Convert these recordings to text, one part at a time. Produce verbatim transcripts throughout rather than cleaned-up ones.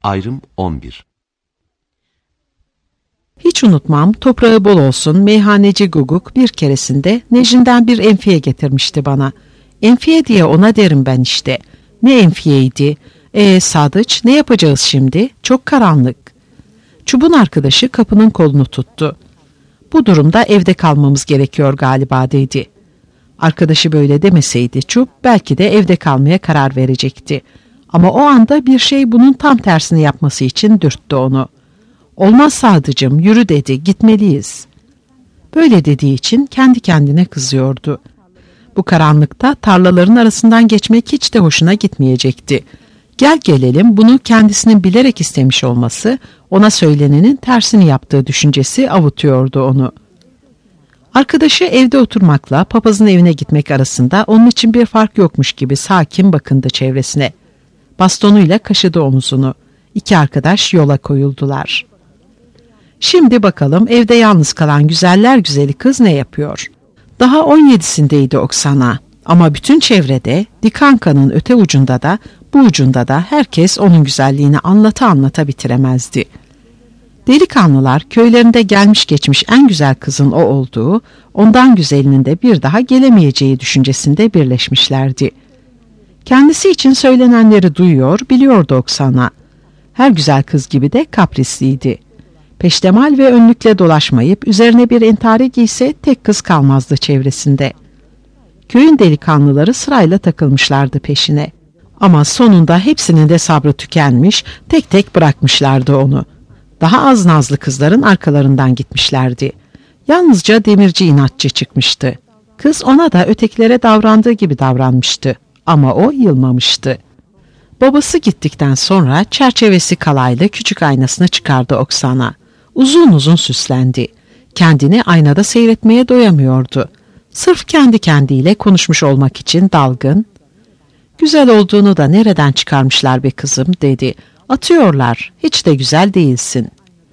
Ayrım on bir. Hiç unutmam, toprağı bol olsun meyhaneci Guguk bir keresinde Necrin'den bir enfiye getirmişti bana. Enfiye diye ona derim ben işte. Ne enfiyeydi? Ee Sadıç, ne yapacağız şimdi? Çok karanlık. Çubun arkadaşı kapının kolunu tuttu. Bu durumda evde kalmamız gerekiyor galiba dedi. Arkadaşı böyle demeseydi Çub belki de evde kalmaya karar verecekti. Ama o anda bir şey bunun tam tersini yapması için dürttü onu. Olmaz Sadıcığım, yürü dedi, gitmeliyiz. Böyle dediği için kendi kendine kızıyordu. Bu karanlıkta tarlaların arasından geçmek hiç de hoşuna gitmeyecekti. Gel gelelim bunu kendisinin bilerek istemiş olması, ona söylenenin tersini yaptığı düşüncesi avutuyordu onu. Arkadaşı evde oturmakla papazın evine gitmek arasında onun için bir fark yokmuş gibi sakin bakındı çevresine. Bastonuyla kaşıdı omuzunu. İki arkadaş yola koyuldular. Şimdi bakalım evde yalnız kalan güzeller güzeli kız ne yapıyor? Daha on yedisindeydi Oksana. Ama bütün çevrede, Dikanka'nın öte ucunda da, bu ucunda da herkes onun güzelliğini anlata anlata bitiremezdi. Delikanlılar köylerinde gelmiş geçmiş en güzel kızın o olduğu, ondan güzelinin de bir daha gelemeyeceği düşüncesinde birleşmişlerdi. Kendisi için söylenenleri duyuyor, biliyordu Oksana. Her güzel kız gibi de kaprisliydi. Peştemal ve önlükle dolaşmayıp üzerine bir entari giyse tek kız kalmazdı çevresinde. Köyün delikanlıları sırayla takılmışlardı peşine. Ama sonunda hepsinin de sabrı tükenmiş, tek tek bırakmışlardı onu. Daha az nazlı kızların arkalarından gitmişlerdi. Yalnızca demirci inatçı çıkmıştı. Kız ona da ötekilere davrandığı gibi davranmıştı. Ama o yılmamıştı. Babası gittikten sonra çerçevesi kalaylı küçük aynasını çıkardı Oksana. Uzun uzun süslendi. Kendini aynada seyretmeye doyamıyordu. Sırf kendi kendiyle konuşmuş olmak için dalgın. Güzel olduğunu da nereden çıkarmışlar be kızım dedi. Atıyorlar, hiç de güzel değilsin.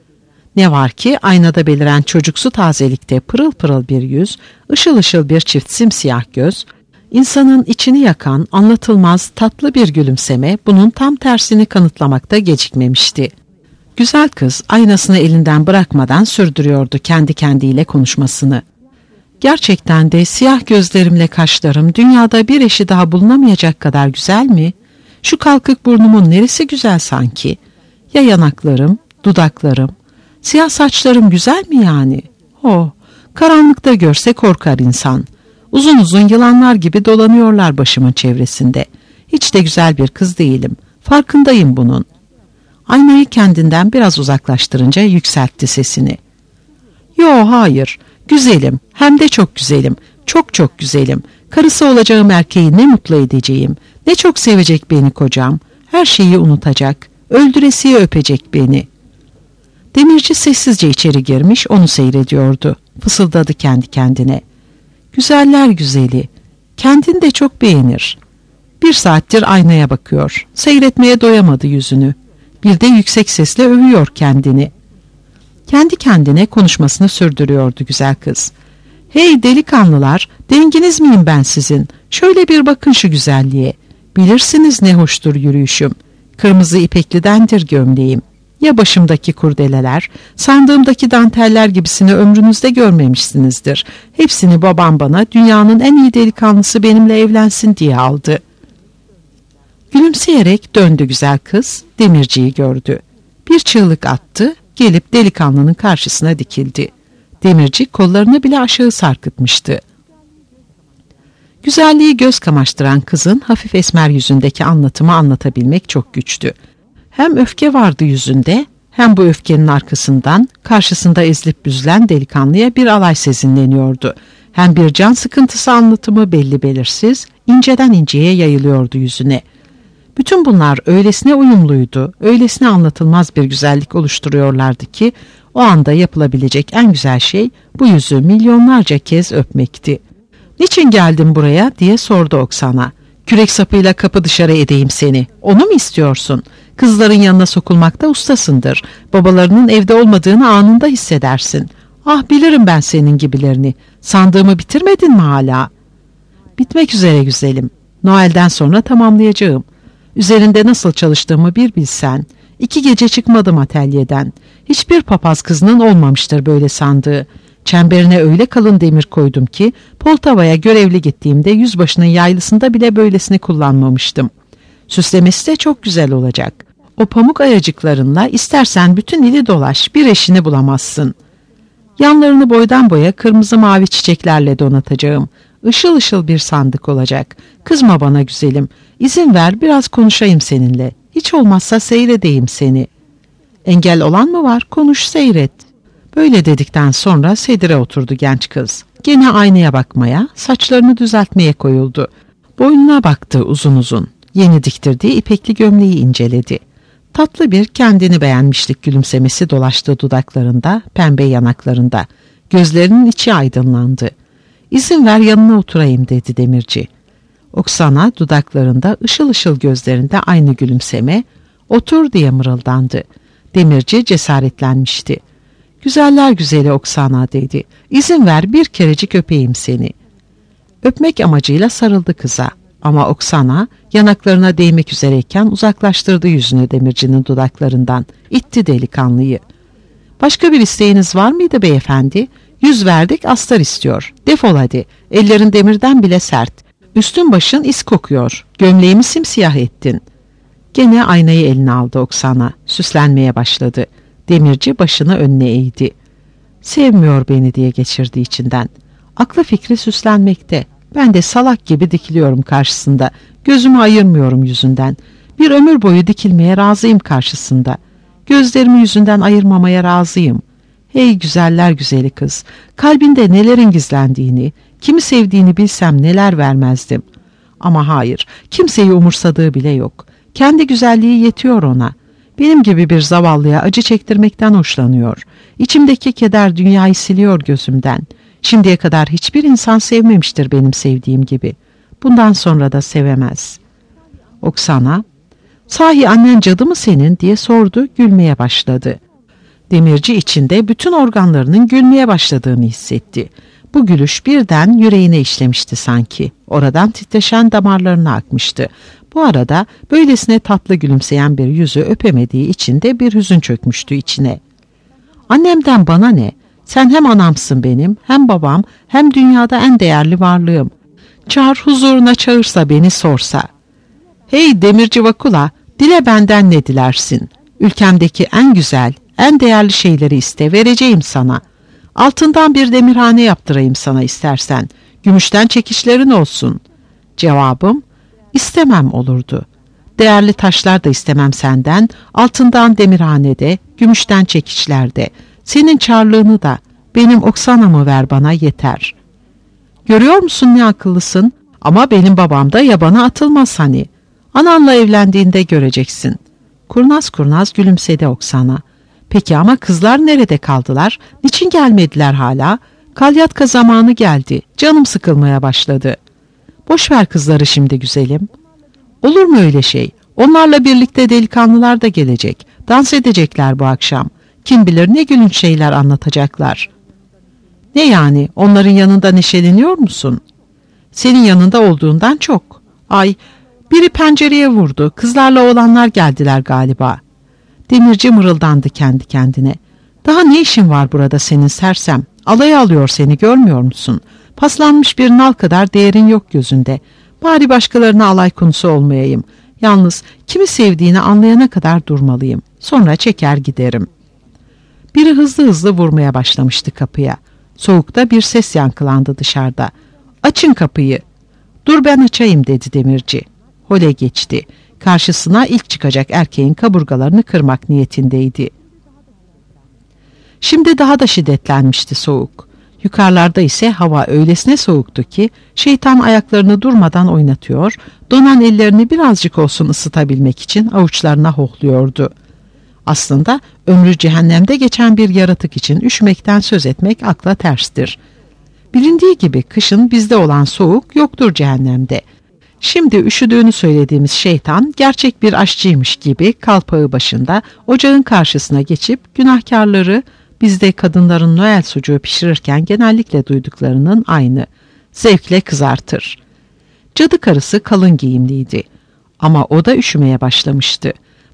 Ne var ki aynada beliren çocuksu tazelikte pırıl pırıl bir yüz, ışıl ışıl bir çift simsiyah göz, insanın içini yakan anlatılmaz tatlı bir gülümseme bunun tam tersini kanıtlamakta gecikmemişti. Güzel kız aynasını elinden bırakmadan sürdürüyordu kendi kendiyle konuşmasını. Gerçekten de siyah gözlerimle kaşlarım dünyada bir eşi daha bulunamayacak kadar güzel mi? Şu kalkık burnumun neresi güzel sanki? Ya yanaklarım, dudaklarım, siyah saçlarım güzel mi yani? Oh, karanlıkta görse korkar insan. Uzun uzun yılanlar gibi dolanıyorlar başımın çevresinde. Hiç de güzel bir kız değilim. Farkındayım bunun. Aynayı kendinden biraz uzaklaştırınca yükseltti sesini. Yo hayır, güzelim, hem de çok güzelim, çok çok güzelim. Karısı olacağım erkeği ne mutlu edeceğim, ne çok sevecek beni kocam, her şeyi unutacak, öldüresiye öpecek beni. Demirci sessizce içeri girmiş onu seyrediyordu, fısıldadı kendi kendine. Güzeller güzeli, kendini de çok beğenir. Bir saattir aynaya bakıyor, seyretmeye doyamadı yüzünü. Bir de yüksek sesle övüyor kendini. Kendi kendine konuşmasını sürdürüyordu güzel kız. Hey delikanlılar, denginiz miyim ben sizin? Şöyle bir bakın şu güzelliğe. Bilirsiniz ne hoştur yürüyüşüm. Kırmızı ipeklidendir gömleğim. Ya başımdaki kurdeleler, sandığımdaki danteller gibisini ömrünüzde görmemişsinizdir. Hepsini babam bana dünyanın en iyi delikanlısı benimle evlensin diye aldı. Gülümseyerek döndü güzel kız, demirciyi gördü. Bir çığlık attı, gelip delikanlının karşısına dikildi. Demirci kollarını bile aşağı sarkıtmıştı. Güzelliği göz kamaştıran kızın hafif esmer yüzündeki anlatımı anlatabilmek çok güçtü. Hem öfke vardı yüzünde, hem bu öfkenin arkasından karşısında ezilip büzülen delikanlıya bir alay sezinleniyordu. Hem bir can sıkıntısı anlatımı belli belirsiz, inceden inceye yayılıyordu yüzüne. Bütün bunlar öylesine uyumluydu, öylesine anlatılmaz bir güzellik oluşturuyorlardı ki o anda yapılabilecek en güzel şey bu yüzü milyonlarca kez öpmekti. "Niçin geldin buraya?" diye sordu Oksana. "Kürek sapıyla kapı dışarı edeyim seni. Onu mu istiyorsun? Kızların yanına sokulmakta ustasındır. Babalarının evde olmadığını anında hissedersin. Ah bilirim ben senin gibilerini. Sandığımı bitirmedin mi hala?" "Bitmek üzere güzelim. Noel'den sonra tamamlayacağım. Üzerinde nasıl çalıştığımı bir bilsen. İki gece çıkmadım atölyeden. Hiçbir papaz kızının olmamıştır böyle sandığı. Çemberine öyle kalın demir koydum ki Poltava'ya görevli gittiğimde yüzbaşının yaylısında bile böylesini kullanmamıştım. Süslemesi de çok güzel olacak. O pamuk ayacıklarınla istersen bütün ili dolaş, bir eşini bulamazsın. Yanlarını boydan boya kırmızı mavi çiçeklerle donatacağım. Işıl ışıl bir sandık olacak. Kızma bana güzelim. İzin ver biraz konuşayım seninle. Hiç olmazsa seyredeyim seni. Engel olan mı var? Konuş, seyret. Böyle dedikten sonra sedire oturdu genç kız. Gene aynaya bakmaya, saçlarını düzeltmeye koyuldu. Boynuna baktı uzun uzun. Yeni diktirdiği ipekli gömleği inceledi. Tatlı bir kendini beğenmişlik gülümsemesi dolaştı dudaklarında, pembe yanaklarında. Gözlerinin içi aydınlandı. İzin ver yanına oturayım dedi demirci. Oksana dudaklarında, ışıl ışıl gözlerinde aynı gülümseme, otur diye mırıldandı. Demirci cesaretlenmişti. Güzeller güzeli Oksana dedi. İzin ver bir kerecik öpeyim seni. Öpmek amacıyla sarıldı kıza. Ama Oksana yanaklarına değmek üzereyken uzaklaştırdı yüzünü demircinin dudaklarından. İtti delikanlıyı. Başka bir isteğiniz var mıydı beyefendi? Yüz verdik, astar istiyor. Defol hadi. Ellerin demirden bile sert. Üstün başın is kokuyor. Gömleğimi simsiyah ettin. Gene aynayı eline aldı Oksana. Süslenmeye başladı. Demirci başını önüne eğdi. Sevmiyor beni diye geçirdi içinden. Aklı fikri süslenmekte. Ben de salak gibi dikiliyorum karşısında. Gözümü ayırmıyorum yüzünden. Bir ömür boyu dikilmeye razıyım karşısında. Gözlerimi yüzünden ayırmamaya razıyım. Hey güzeller güzeli kız. Kalbinde nelerin gizlendiğini, kimi sevdiğini bilsem neler vermezdim. Ama hayır, kimseyi umursadığı bile yok. Kendi güzelliği yetiyor ona. Benim gibi bir zavallıya acı çektirmekten hoşlanıyor. İçimdeki keder dünyayı siliyor gözümden. Şimdiye kadar hiçbir insan sevmemiştir benim sevdiğim gibi. Bundan sonra da sevemez. Oksana, sahi annen cadı mı senin diye sordu, gülmeye başladı. Demirci içinde bütün organlarının gülmeye başladığını hissetti. Bu gülüş birden yüreğine işlemişti sanki. Oradan titreşen damarlarına akmıştı. Bu arada böylesine tatlı gülümseyen bir yüzü öpemediği için de bir hüzün çökmüştü içine. Annemden bana ne? Sen hem anamsın benim, hem babam, hem dünyada en değerli varlığım. Çağır huzuruna çağırsa beni sorsa. Hey demirci Vakula, dile benden ne dilersin? Ülkemdeki en güzel, en değerli şeyleri iste, vereceğim sana. Altından bir demirhane yaptırayım sana istersen. Gümüşten çekiçlerin olsun. Cevabım, istemem olurdu. Değerli taşlar da istemem senden, altından demirhanede, gümüşten çekiçlerde. Senin çarlığını da, benim Oksana'mı ver bana yeter. Görüyor musun ne akıllısın? Ama benim babam da yabana atılmaz hani. Ananla evlendiğinde göreceksin. Kurnaz kurnaz gülümsedi Oksana. Peki ama kızlar nerede kaldılar? Niçin gelmediler hala? Kalyatka zamanı geldi. Canım sıkılmaya başladı. Boş ver kızları şimdi güzelim. Olur mu öyle şey? Onlarla birlikte delikanlılar da gelecek. Dans edecekler bu akşam. Kim bilir ne gülünç şeyler anlatacaklar. Ne yani? Onların yanında neşeleniyor musun? Senin yanında olduğundan çok. Ay, biri pencereye vurdu. Kızlarla oğlanlar geldiler galiba. Demirci mırıldandı kendi kendine. Daha ne işin var burada senin sersem? Alaya alıyor seni, görmüyor musun? Paslanmış bir nal kadar değerin yok gözünde. Bari başkalarına alay konusu olmayayım. Yalnız kimi sevdiğini anlayana kadar durmalıyım. Sonra çeker giderim. Biri hızlı hızlı vurmaya başlamıştı kapıya. Soğukta bir ses yankılandı dışarıda. Açın kapıyı. Dur ben açayım dedi demirci. Hole geçti. Karşısına ilk çıkacak erkeğin kaburgalarını kırmak niyetindeydi. Şimdi daha da şiddetlenmişti soğuk. Yukarılarda ise hava öylesine soğuktu ki şeytan ayaklarını durmadan oynatıyor, donan ellerini birazcık olsun ısıtabilmek için avuçlarına hohluyordu. Aslında ömrü cehennemde geçen bir yaratık için üşümekten söz etmek akla terstir. Bilindiği gibi kışın bizde olan soğuk yoktur cehennemde. Şimdi üşüdüğünü söylediğimiz şeytan gerçek bir aşçıymış gibi kalpağı başında ocağın karşısına geçip günahkarları bizde kadınların Noel sucuğu pişirirken genellikle duyduklarının aynı. Zevkle kızartır. Cadı karısı kalın giyimliydi. Ama o da üşümeye başlamıştı.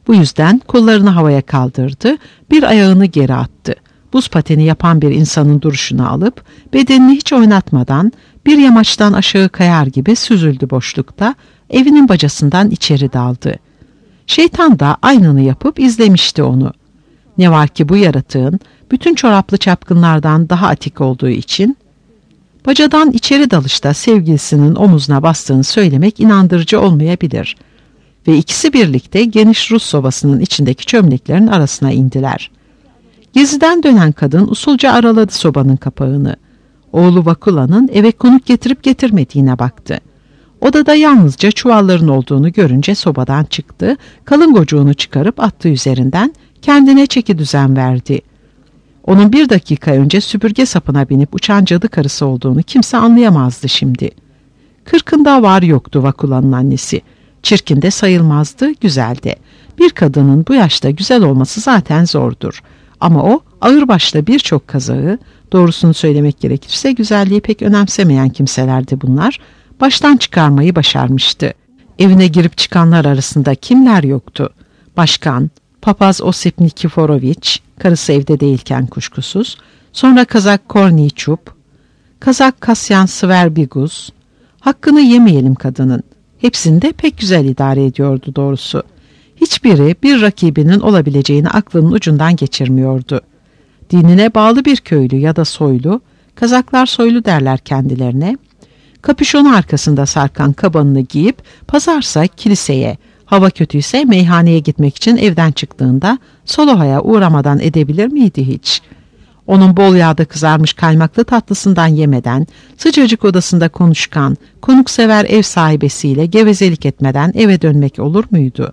Bu yüzden kollarını havaya kaldırdı, bir ayağını geri attı. Buz pateni yapan bir insanın duruşunu alıp bedenini hiç oynatmadan bir yamaçtan aşağı kayar gibi süzüldü boşlukta, evinin bacasından içeri daldı. Şeytan da aynını yapıp izlemişti onu. Ne var ki bu yaratığın bütün çoraplı çapkınlardan daha atik olduğu için bacadan içeri dalışta sevgilisinin omuzuna bastığını söylemek inandırıcı olmayabilir. Ve ikisi birlikte geniş Rus sobasının içindeki çömleklerin arasına indiler. Geziden dönen kadın usulca araladı sobanın kapağını. Oğlu Vakula'nın eve konuk getirip getirmediğine baktı. Odada yalnızca çuvalların olduğunu görünce sobadan çıktı, kalın gocuğunu çıkarıp attı üzerinden, kendine çeki düzen verdi. Onun bir dakika önce süpürge sapına binip uçan cadı karısı olduğunu kimse anlayamazdı şimdi. Kırkında var yoktu Vakula'nın annesi. Çirkin de sayılmazdı, güzel de. Bir kadının bu yaşta güzel olması zaten zordur. Ama o ağırbaşlı birçok kazağı, doğrusunu söylemek gerekirse güzelliği pek önemsemeyen kimselerdi bunlar, baştan çıkarmayı başarmıştı. Evine girip çıkanlar arasında kimler yoktu? Başkan, papaz Osip Nikiforoviç, karısı evde değilken kuşkusuz, sonra Kazak Korniy Çup, Kazak Kasyan Sverbiguz, hakkını yemeyelim kadının. Hepsini de pek güzel idare ediyordu doğrusu. Hiçbiri bir rakibinin olabileceğini aklının ucundan geçirmiyordu. Dinine bağlı bir köylü ya da soylu, Kazaklar soylu derler kendilerine, kapüşonu arkasında sarkan kabanını giyip pazarsa kiliseye, hava kötüyse meyhaneye gitmek için evden çıktığında Soloha'ya uğramadan edebilir miydi hiç? Onun bol yağda kızarmış kaymaklı tatlısından yemeden, sıcacık odasında konuşkan, konuksever ev sahibesiyle gevezelik etmeden eve dönmek olur muydu?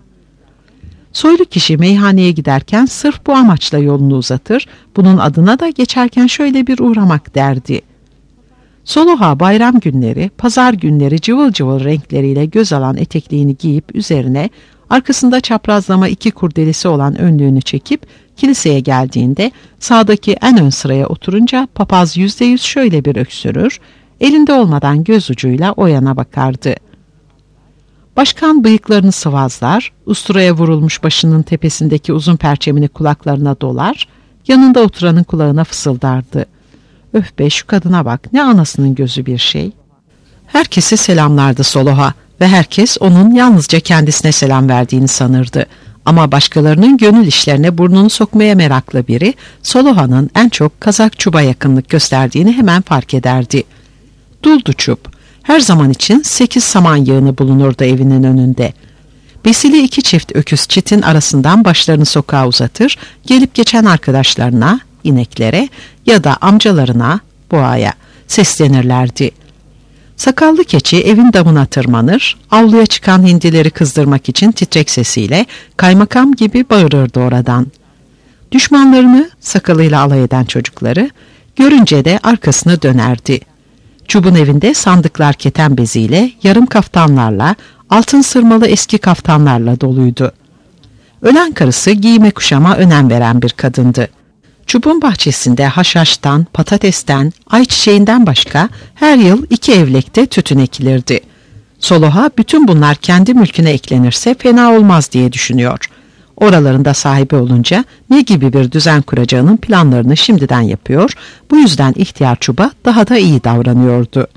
Soylu kişi meyhaneye giderken sırf bu amaçla yolunu uzatır, bunun adına da geçerken şöyle bir uğramak derdi. Soloha bayram günleri, pazar günleri cıvıl cıvıl renkleriyle göz alan etekliğini giyip üzerine arkasında çaprazlama iki kurdelesi olan önlüğünü çekip kiliseye geldiğinde sağdaki en ön sıraya oturunca papaz yüzde yüz şöyle bir öksürür, elinde olmadan göz ucuyla o yana bakardı. Başkan bıyıklarını sıvazlar, usturaya vurulmuş başının tepesindeki uzun perçemini kulaklarına dolar, yanında oturanın kulağına fısıldardı. Öf be, şu kadına bak, ne anasının gözü bir şey. Herkesi selamlardı Soloha ve herkes onun yalnızca kendisine selam verdiğini sanırdı. Ama başkalarının gönül işlerine burnunu sokmaya meraklı biri Soloha'nın en çok Kazak Çub'a yakınlık gösterdiğini hemen fark ederdi. Duldu Çub. Her zaman için sekiz saman yığını bulunurdu evinin önünde. Besili iki çift öküz çitin arasından başlarını sokağa uzatır, gelip geçen arkadaşlarına, ineklere ya da amcalarına, boğaya seslenirlerdi. Sakallı keçi evin damına tırmanır, avluya çıkan hindileri kızdırmak için titrek sesiyle kaymakam gibi bağırırdı oradan. Düşmanlarını, sakalıyla alay eden çocukları, görünce de arkasını dönerdi. Çub'un evinde sandıklar keten beziyle, yarım kaftanlarla, altın sırmalı eski kaftanlarla doluydu. Ölen karısı giyime kuşama önem veren bir kadındı. Çub'un bahçesinde haşhaştan, patatesten, ayçiçeğinden başka her yıl iki evlekte tütün ekilirdi. Soloha bütün bunlar kendi mülküne eklenirse fena olmaz diye düşünüyor. Oralarında sahibi olunca ne gibi bir düzen kuracağının planlarını şimdiden yapıyor, bu yüzden ihtiyar Çub'a daha da iyi davranıyordu.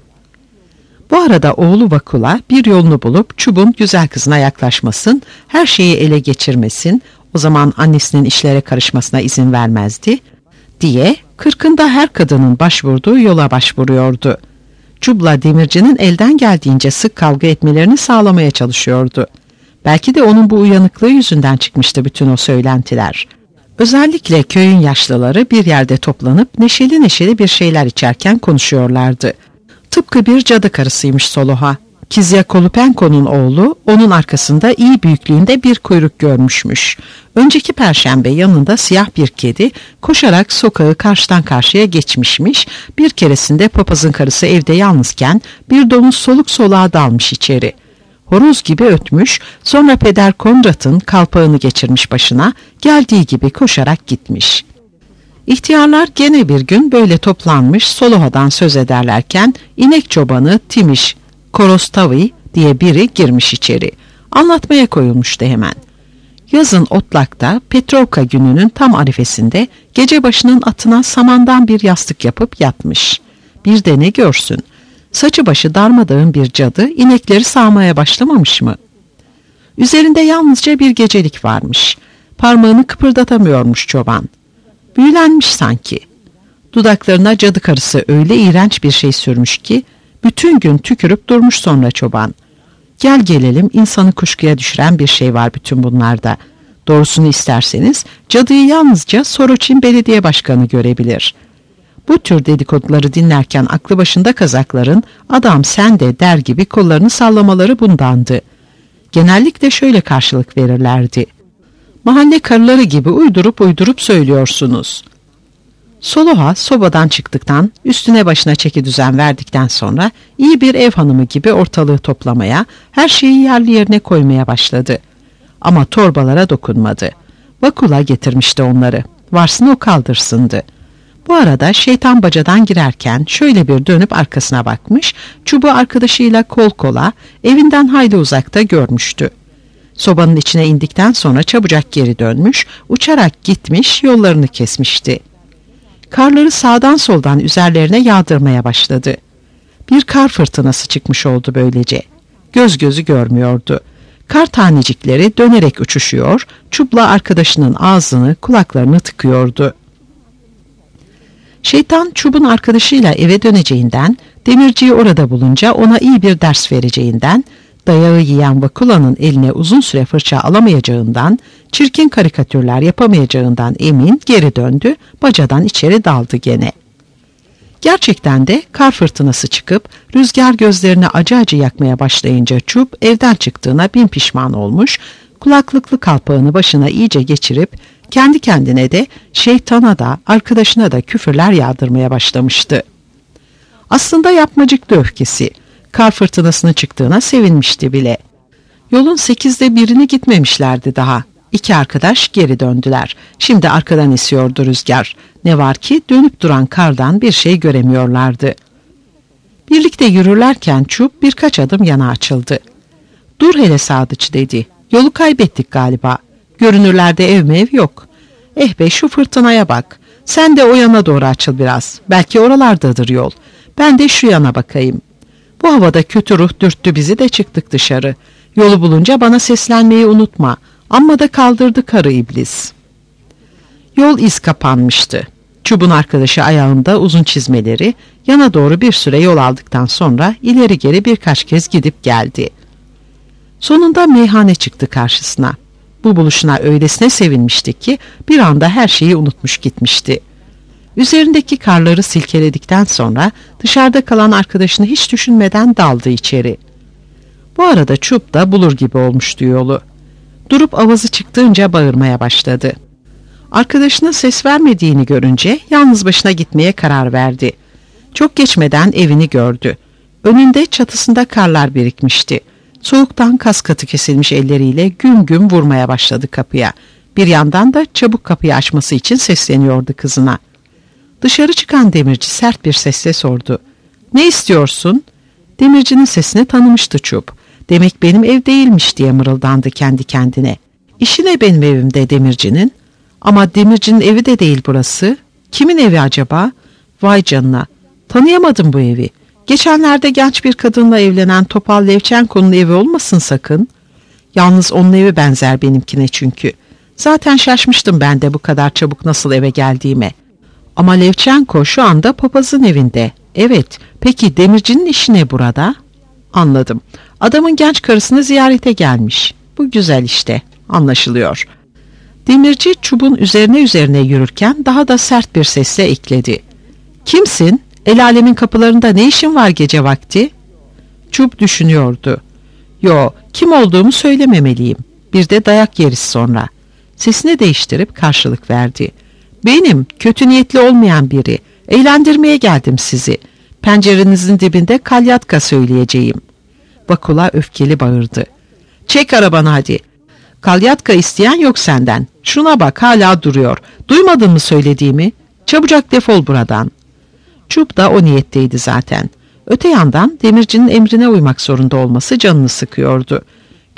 Bu arada oğlu Vakula bir yolunu bulup Çub'un güzel kızına yaklaşmasın, her şeyi ele geçirmesin, o zaman annesinin işlere karışmasına izin vermezdi, diye kırkında her kadının başvurduğu yola başvuruyordu. Çub'la demircinin elden geldiğince sık kavga etmelerini sağlamaya çalışıyordu. Belki de onun bu uyanıklığı yüzünden çıkmıştı bütün o söylentiler. Özellikle köyün yaşlıları bir yerde toplanıp neşeli neşeli bir şeyler içerken konuşuyorlardı. Tıpkı bir cadı karısıymış Soloha. Kizya Kolupenko'nun oğlu onun arkasında iyi büyüklüğünde bir kuyruk görmüşmüş. Önceki perşembe yanında siyah bir kedi koşarak sokağı karşıdan karşıya geçmişmiş. Bir keresinde papazın karısı evde yalnızken bir domuz soluk soluğa dalmış içeri. Horoz gibi ötmüş, sonra peder Konrad'ın kalpağını geçirmiş başına, geldiği gibi koşarak gitmiş. İhtiyarlar gene bir gün böyle toplanmış Soloha'dan söz ederlerken inek çobanı Timiş Korostavi diye biri girmiş içeri. Anlatmaya koyulmuştu hemen. Yazın Otlak'ta Petrovka gününün tam arifesinde gece başının atına samandan bir yastık yapıp yatmış. Bir de ne görsün? Saçı başı darmadağın bir cadı inekleri sağmaya başlamamış mı? Üzerinde yalnızca bir gecelik varmış. Parmağını kıpırdatamıyormuş çoban. Büyülenmiş sanki. Dudaklarına cadı karısı öyle iğrenç bir şey sürmüş ki bütün gün tükürüp durmuş sonra çoban. Gel gelelim insanı kuşkuya düşüren bir şey var bütün bunlarda. Doğrusunu isterseniz cadıyı yalnızca Soroçin belediye başkanı görebilir. Bu tür dedikoduları dinlerken aklı başında kazakların adam sen de der gibi kollarını sallamaları bundandı. Genellikle şöyle karşılık verirlerdi. Mahalle karıları gibi uydurup uydurup söylüyorsunuz. Soloha sobadan çıktıktan, üstüne başına çeki düzen verdikten sonra iyi bir ev hanımı gibi ortalığı toplamaya, her şeyi yerli yerine koymaya başladı. Ama torbalara dokunmadı. Vakula getirmişti onları. Varsın o kaldırsındı. Bu arada şeytan bacadan girerken şöyle bir dönüp arkasına bakmış, çubuğu arkadaşıyla kol kola, evinden hayli uzakta görmüştü. Sobanın içine indikten sonra çabucak geri dönmüş, uçarak gitmiş, yollarını kesmişti. Karları sağdan soldan üzerlerine yağdırmaya başladı. Bir kar fırtınası çıkmış oldu böylece. Göz gözü görmüyordu. Kar tanecikleri dönerek uçuşuyor, çubla arkadaşının ağzını, kulaklarını tıkıyordu. Şeytan çubun arkadaşıyla eve döneceğinden, demirciyi orada bulunca ona iyi bir ders vereceğinden, dayağı yiyen Vakula'nın eline uzun süre fırça alamayacağından, çirkin karikatürler yapamayacağından emin geri döndü, bacadan içeri daldı gene. Gerçekten de kar fırtınası çıkıp rüzgar gözlerini acı acı yakmaya başlayınca çub evden çıktığına bin pişman olmuş, kulaklıklı kalpağını başına iyice geçirip kendi kendine de şeytana da arkadaşına da küfürler yağdırmaya başlamıştı. Aslında yapmacıktı öfkesi. Kar fırtınasının çıktığına sevinmişti bile. Yolun sekizde birini gitmemişlerdi daha. İki arkadaş geri döndüler. Şimdi arkadan esiyordu rüzgar. Ne var ki dönüp duran kardan bir şey göremiyorlardı. Birlikte yürürlerken çub birkaç adım yana açıldı. Dur hele Sadıç dedi. Yolu kaybettik galiba. Görünürlerde ev mev yok. Eh be şu fırtınaya bak. Sen de o yana doğru açıl biraz. Belki oralardadır yol. Ben de şu yana bakayım. Bu havada kötü ruh dürttü bizi de çıktık dışarı. Yolu bulunca bana seslenmeyi unutma. Amma da kaldırdı karı iblis. Yol iz kapanmıştı. Çubun arkadaşı ayağında uzun çizmeleri, yana doğru bir süre yol aldıktan sonra ileri geri birkaç kez gidip geldi. Sonunda meyhane çıktı karşısına. Bu buluşuna öylesine sevinmişti ki bir anda her şeyi unutmuş gitmişti. Üzerindeki karları silkeledikten sonra dışarıda kalan arkadaşını hiç düşünmeden daldı içeri. Bu arada çub da bulur gibi olmuştu yolu. Durup avazı çıktığınca bağırmaya başladı. Arkadaşına ses vermediğini görünce yalnız başına gitmeye karar verdi. Çok geçmeden evini gördü. Önünde çatısında karlar birikmişti. Soğuktan kas katı kesilmiş elleriyle güm güm vurmaya başladı kapıya. Bir yandan da çabuk kapıyı açması için sesleniyordu kızına. Dışarı çıkan demirci sert bir sesle sordu. Ne istiyorsun? Demircinin sesini tanımıştı çub. Demek benim ev değilmiş diye mırıldandı kendi kendine. İşi ne benim evimde demircinin? Ama demircinin evi de değil burası. Kimin evi acaba? Vay canına. Tanıyamadım bu evi. Geçenlerde genç bir kadınla evlenen Topal Levçenko'nun evi olmasın sakın. Yalnız onun evi benzer benimkine çünkü. Zaten şaşmıştım ben de bu kadar çabuk nasıl eve geldiğime. Ama Levçenko şu anda papazın evinde. Evet, peki demircinin işi ne burada? Anladım. Adamın genç karısını ziyarete gelmiş. Bu güzel işte, anlaşılıyor. Demirci çubun üzerine üzerine yürürken daha da sert bir sesle ekledi. Kimsin? El alemin kapılarında ne işin var gece vakti? Çub düşünüyordu. Yo, kim olduğumu söylememeliyim. Bir de dayak yeriz sonra. Sesini değiştirip karşılık verdi. Benim, kötü niyetli olmayan biri. Eğlendirmeye geldim sizi. Pencerenizin dibinde kalyatka söyleyeceğim. Vakula öfkeli bağırdı. Çek arabanı hadi. Kalyatka isteyen yok senden. Şuna bak hala duruyor. Duymadın mı söylediğimi? Çabucak defol buradan. Çub da o niyetteydi zaten. Öte yandan demircinin emrine uymak zorunda olması canını sıkıyordu.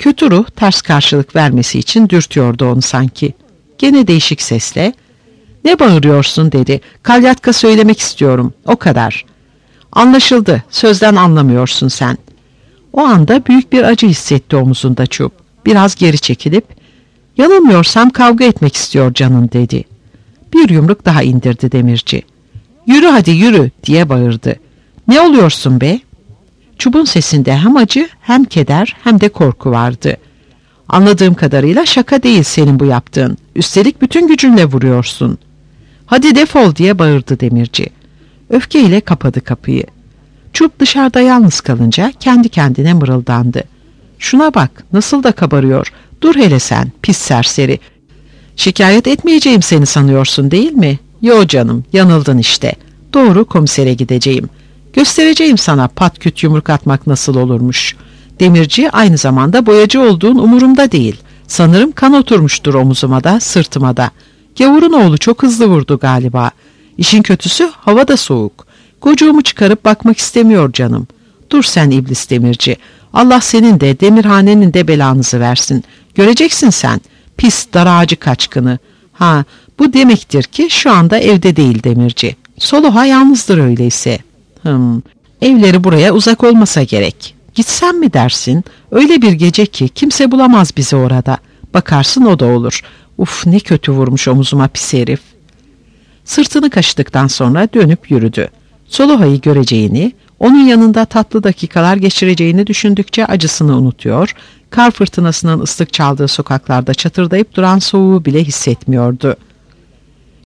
Kötü ruh ters karşılık vermesi için dürtüyordu onu sanki. Gene değişik sesle, "Ne bağırıyorsun?" dedi. "Kalyatka söylemek istiyorum, o kadar." "Anlaşıldı, sözden anlamıyorsun sen." O anda büyük bir acı hissetti omuzunda Çup. Biraz geri çekilip, "Yanılmıyorsam kavga etmek istiyor canın," dedi. Bir yumruk daha indirdi demirci. "Yürü hadi yürü," diye bağırdı. "Ne oluyorsun be?" Çup'un sesinde hem acı hem keder hem de korku vardı. "Anladığım kadarıyla şaka değil senin bu yaptığın. Üstelik bütün gücünle vuruyorsun." "Hadi defol," diye bağırdı demirci. Öfkeyle kapadı kapıyı. Çup dışarıda yalnız kalınca kendi kendine mırıldandı. "Şuna bak, nasıl da kabarıyor. Dur hele sen, pis serseri. Şikayet etmeyeceğim seni sanıyorsun değil mi? Yo canım, yanıldın işte. Doğru komisere gideceğim. Göstereceğim sana pat küt yumruk atmak nasıl olurmuş." Demirci aynı zamanda boyacı olduğun umurumda değil. Sanırım kan oturmuştur omuzuma da sırtıma da. Gavurun oğlu çok hızlı vurdu galiba. İşin kötüsü hava da soğuk. Gocuğumu çıkarıp bakmak istemiyor canım. Dur sen iblis demirci. Allah senin de demirhanenin de belanızı versin. Göreceksin sen. Pis dar ağacı kaçkını. Ha, bu demektir ki şu anda evde değil demirci. Soluha yalnızdır öyleyse. Hım, evleri buraya uzak olmasa gerek. Gitsem mi dersin? Öyle bir gece ki kimse bulamaz bizi orada. Bakarsın o da olur. Uf, ne kötü vurmuş omuzuma pis herif. Sırtını kaşıdıktan sonra dönüp yürüdü. Soluha'yı göreceğini, onun yanında tatlı dakikalar geçireceğini düşündükçe acısını unutuyor, kar fırtınasının ıslık çaldığı sokaklarda çatırdayıp duran soğuğu bile hissetmiyordu.